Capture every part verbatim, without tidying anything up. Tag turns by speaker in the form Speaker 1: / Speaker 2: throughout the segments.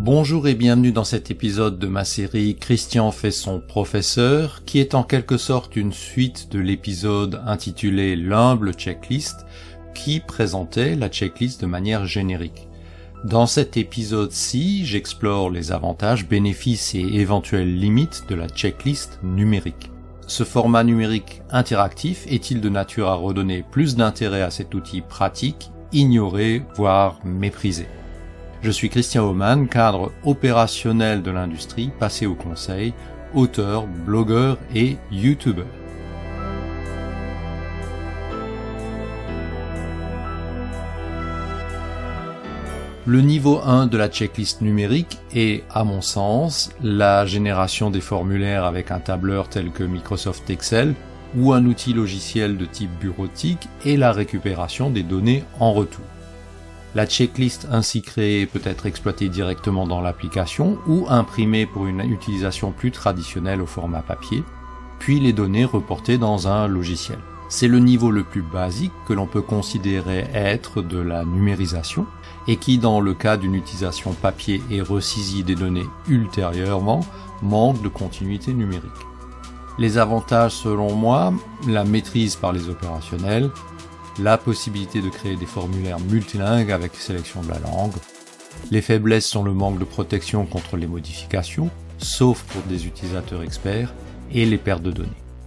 Speaker 1: Bonjour et bienvenue dans cet épisode de ma série Christian fait son professeur, qui est en quelque sorte une suite de l'épisode intitulé L'humble checklist, qui présentait la checklist de manière générique. Dans cet épisode-ci, j'explore les avantages, bénéfices et éventuelles limites de la checklist numérique. Ce format numérique interactif est-il de nature à redonner plus d'intérêt à cet outil pratique, ignoré, voire méprisé? Je suis Christian Aumann, cadre opérationnel de l'industrie, passé au conseil, auteur, blogueur et youtubeur. Le niveau un de la checklist numérique est, à mon sens, la génération des formulaires avec un tableur tel que Microsoft Excel ou un outil logiciel de type bureautique et la récupération des données en retour. La checklist ainsi créée peut être exploitée directement dans l'application ou imprimée pour une utilisation plus traditionnelle au format papier, puis les données reportées dans un logiciel. C'est le niveau le plus basique que l'on peut considérer être de la numérisation et qui, dans le cas d'une utilisation papier et ressaisie des données ultérieurement, manque de continuité numérique. Les avantages, selon moi, la maîtrise par les opérationnels, la possibilité de créer des formulaires multilingues avec sélection de la langue. Les faiblesses sont le manque de protection contre les modifications, sauf pour des utilisateurs experts, et les pertes de données.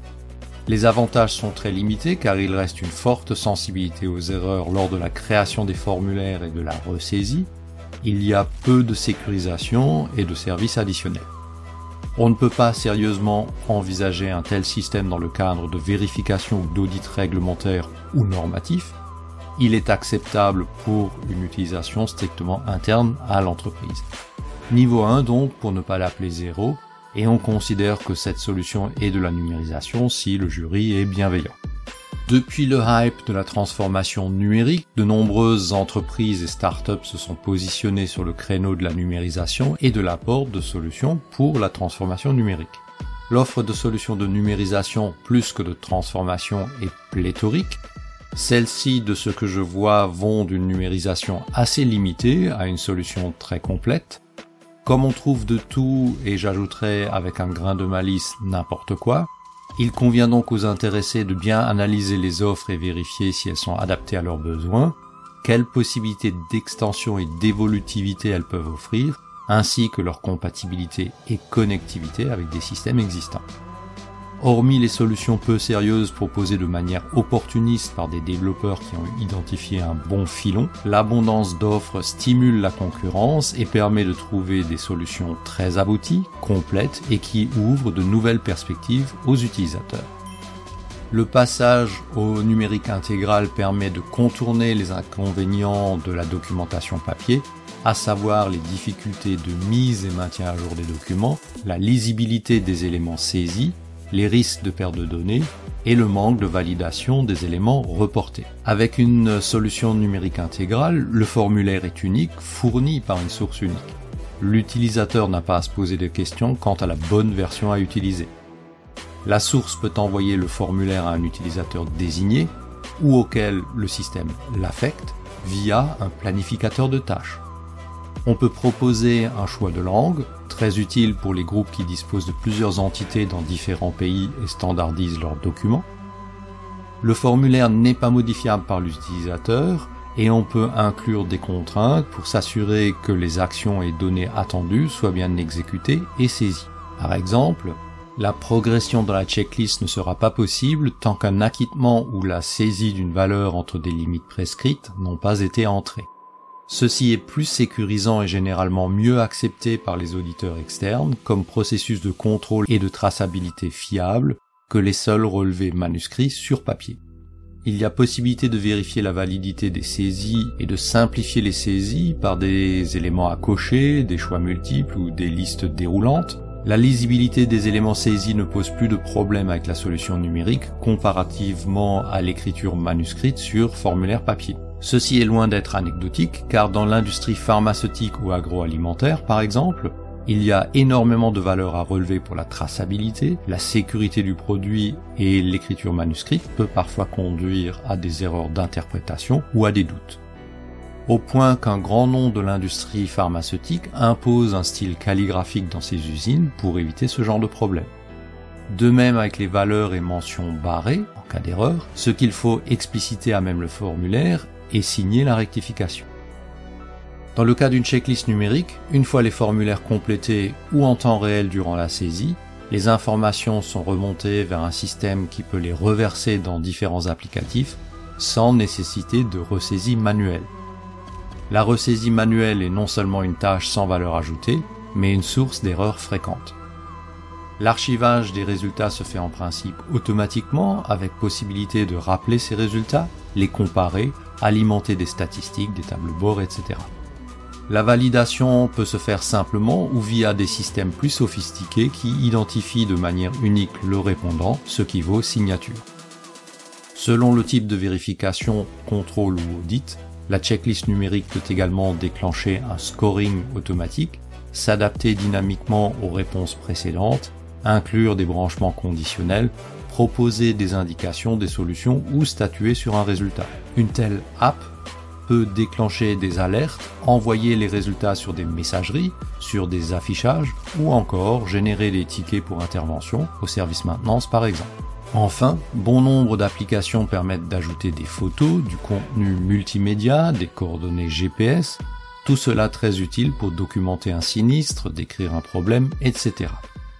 Speaker 1: Les avantages sont très limités car il reste une forte sensibilité aux erreurs lors de la création des formulaires et de la ressaisie. Il y a peu de sécurisation et de services additionnels. On ne peut pas sérieusement envisager un tel système dans le cadre de vérification ou d'audit réglementaire ou normatif. Il est acceptable pour une utilisation strictement interne à l'entreprise. Niveau un donc, pour ne pas l'appeler zéro, et on considère que cette solution est de la numérisation si le jury est bienveillant. Depuis le hype de la transformation numérique, de nombreuses entreprises et startups se sont positionnées sur le créneau de la numérisation et de l'apport de solutions pour la transformation numérique. L'offre de solutions de numérisation plus que de transformation est pléthorique. Celles-ci, de ce que je vois, vont d'une numérisation assez limitée à une solution très complète. Comme on trouve de tout, et j'ajouterai avec un grain de malice n'importe quoi, il convient donc aux intéressés de bien analyser les offres et vérifier si elles sont adaptées à leurs besoins, quelles possibilités d'extension et d'évolutivité elles peuvent offrir, ainsi que leur compatibilité et connectivité avec des systèmes existants. Hormis les solutions peu sérieuses proposées de manière opportuniste par des développeurs qui ont identifié un bon filon, l'abondance d'offres stimule la concurrence et permet de trouver des solutions très abouties, complètes et qui ouvrent de nouvelles perspectives aux utilisateurs. Le passage au numérique intégral permet de contourner les inconvénients de la documentation papier, à savoir les difficultés de mise et maintien à jour des documents, la lisibilité des éléments saisis, les risques de perte de données et le manque de validation des éléments reportés. Avec une solution numérique intégrale, le formulaire est unique, fourni par une source unique. L'utilisateur n'a pas à se poser de questions quant à la bonne version à utiliser. La source peut envoyer le formulaire à un utilisateur désigné ou auquel le système l'affecte via un planificateur de tâches. On peut proposer un choix de langue, très utile pour les groupes qui disposent de plusieurs entités dans différents pays et standardisent leurs documents. Le formulaire n'est pas modifiable par l'utilisateur et on peut inclure des contraintes pour s'assurer que les actions et données attendues soient bien exécutées et saisies. Par exemple, la progression dans la checklist ne sera pas possible tant qu'un acquittement ou la saisie d'une valeur entre des limites prescrites n'ont pas été entrés. Ceci est plus sécurisant et généralement mieux accepté par les auditeurs externes comme processus de contrôle et de traçabilité fiable que les seuls relevés manuscrits sur papier. Il y a possibilité de vérifier la validité des saisies et de simplifier les saisies par des éléments à cocher, des choix multiples ou des listes déroulantes. La lisibilité des éléments saisis ne pose plus de problème avec la solution numérique comparativement à l'écriture manuscrite sur formulaire papier. Ceci est loin d'être anecdotique, car dans l'industrie pharmaceutique ou agroalimentaire, par exemple, il y a énormément de valeur à relever pour la traçabilité, la sécurité du produit et l'écriture manuscrite peut parfois conduire à des erreurs d'interprétation ou à des doutes. au point qu'un grand nombre de l'industrie pharmaceutique impose un style calligraphique dans ses usines pour éviter ce genre de problème. De même avec les valeurs et mentions barrées, en cas d'erreur, ce qu'il faut expliciter à même le formulaire et signer la rectification. Dans le cas d'une checklist numérique, une fois les formulaires complétés ou en temps réel durant la saisie, les informations sont remontées vers un système qui peut les reverser dans différents applicatifs sans nécessité de ressaisie manuelle. La ressaisie manuelle est non seulement une tâche sans valeur ajoutée, mais une source d'erreurs fréquentes. L'archivage des résultats se fait en principe automatiquement, avec possibilité de rappeler ces résultats, les comparer, alimenter des statistiques, des tableaux de bord, et cetera. La validation peut se faire simplement ou via des systèmes plus sophistiqués qui identifient de manière unique le répondant, ce qui vaut signature. Selon le type de vérification, contrôle ou audit, la checklist numérique peut également déclencher un scoring automatique, s'adapter dynamiquement aux réponses précédentes, inclure des branchements conditionnels, proposer des indications, des solutions ou statuer sur un résultat. Une telle app peut déclencher des alertes, envoyer les résultats sur des messageries, sur des affichages ou encore générer des tickets pour intervention au service maintenance par exemple. Enfin, bon nombre d'applications permettent d'ajouter des photos, du contenu multimédia, des coordonnées G P S, tout cela très utile pour documenter un sinistre, décrire un problème, et cetera.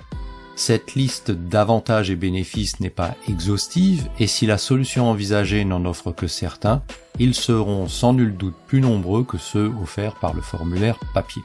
Speaker 1: Cette liste d'avantages et bénéfices n'est pas exhaustive et si la solution envisagée n'en offre que certains, ils seront sans nul doute plus nombreux que ceux offerts par le formulaire papier.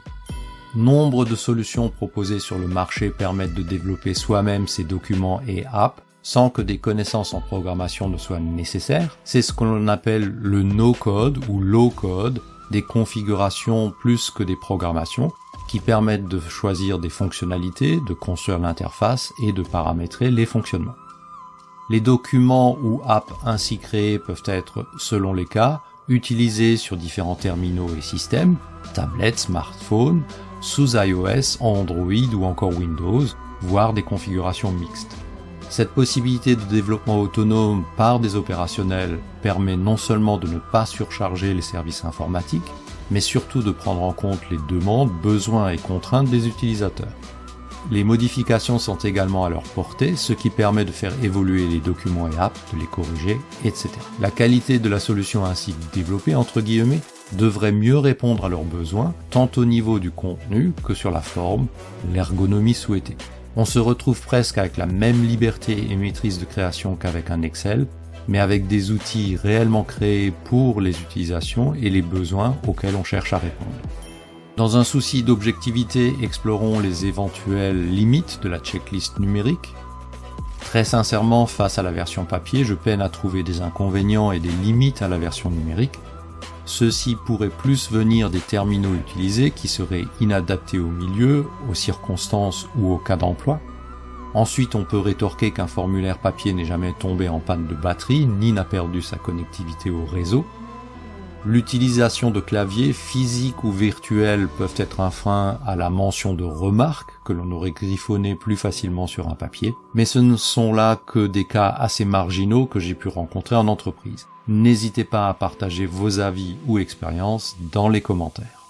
Speaker 1: Nombre de solutions proposées sur le marché permettent de développer soi-même ces documents et apps sans que des connaissances en programmation ne soient nécessaires. C'est ce que l'on appelle le no-code ou low-code, des configurations plus que des programmations, qui permettent de choisir des fonctionnalités, de construire l'interface et de paramétrer les fonctionnements. Les documents ou apps ainsi créés peuvent être, selon les cas, utilisés sur différents terminaux et systèmes, tablettes, smartphones, sous iOS, Android ou encore Windows, voire des configurations mixtes. Cette possibilité de développement autonome par des opérationnels permet non seulement de ne pas surcharger les services informatiques, mais surtout de prendre en compte les demandes, besoins et contraintes des utilisateurs. Les modifications sont également à leur portée, ce qui permet de faire évoluer les documents et apps, de les corriger, et cetera. La qualité de la solution ainsi développée, entre guillemets, devrait mieux répondre à leurs besoins, tant au niveau du contenu que sur la forme, l'ergonomie souhaitée. On se retrouve presque avec la même liberté et maîtrise de création qu'avec un Excel, mais avec des outils réellement créés pour les utilisations et les besoins auxquels on cherche à répondre. Dans un souci d'objectivité, explorons les éventuelles limites de la checklist numérique. Très sincèrement, face à la version papier, je peine à trouver des inconvénients et des limites à la version numérique. Ceux-ci pourraient plus venir des terminaux utilisés qui seraient inadaptés au milieu, aux circonstances ou au cas d'emploi. Ensuite, on peut rétorquer qu'un formulaire papier n'est jamais tombé en panne de batterie, ni n'a perdu sa connectivité au réseau. L'utilisation de claviers physiques ou virtuels peuvent être un frein à la mention de remarques que l'on aurait griffonnées plus facilement sur un papier, mais ce ne sont là que des cas assez marginaux que j'ai pu rencontrer en entreprise. N'hésitez pas à partager vos avis ou expériences dans les commentaires.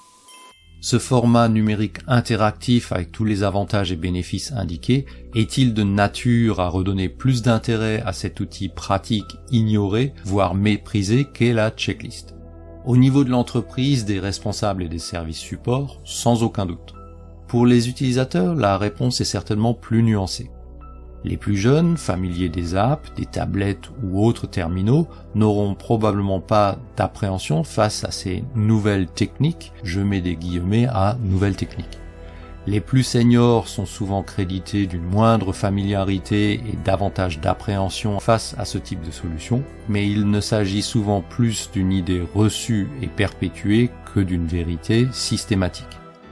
Speaker 1: Ce format numérique interactif avec tous les avantages et bénéfices indiqués est-il de nature à redonner plus d'intérêt à cet outil pratique ignoré, voire méprisé qu'est la checklist? Au niveau de l'entreprise, des responsables et des services support, sans aucun doute. Pour les utilisateurs, la réponse est certainement plus nuancée. Les plus jeunes, familiers des apps, des tablettes ou autres terminaux, n'auront probablement pas d'appréhension face à ces nouvelles techniques, je mets des guillemets à nouvelles techniques. Les plus seniors sont souvent crédités d'une moindre familiarité et davantage d'appréhension face à ce type de solution, mais il ne s'agit souvent plus d'une idée reçue et perpétuée que d'une vérité systématique.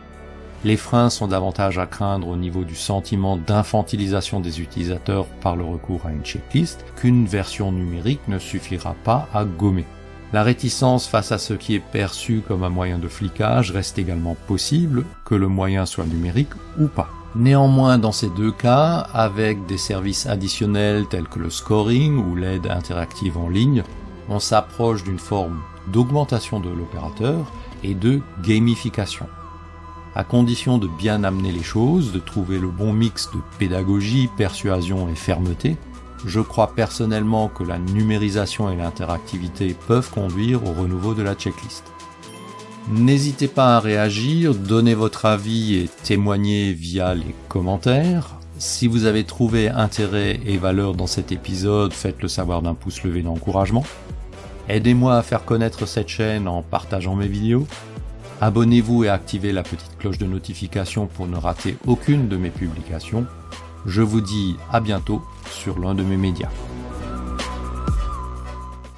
Speaker 1: Les freins sont davantage à craindre au niveau du sentiment d'infantilisation des utilisateurs par le recours à une checklist qu'une version numérique ne suffira pas à gommer. La réticence face à ce qui est perçu comme un moyen de flicage reste également possible, que le moyen soit numérique ou pas. Néanmoins, dans ces deux cas, avec des services additionnels tels que le scoring ou l'aide interactive en ligne, on s'approche d'une forme d'augmentation de l'opérateur et de gamification. À condition de bien amener les choses, de trouver le bon mix de pédagogie, persuasion et fermeté, je crois personnellement que la numérisation et l'interactivité peuvent conduire au renouveau de la checklist. N'hésitez pas à réagir, donnez votre avis et témoignez via les commentaires. Si vous avez trouvé intérêt et valeur dans cet épisode, faites-le savoir d'un pouce levé d'encouragement. Aidez-moi à faire connaître cette chaîne en partageant mes vidéos. Abonnez-vous et activez la petite cloche de notification pour ne rater aucune de mes publications. Je vous dis à bientôt sur l'un de mes médias.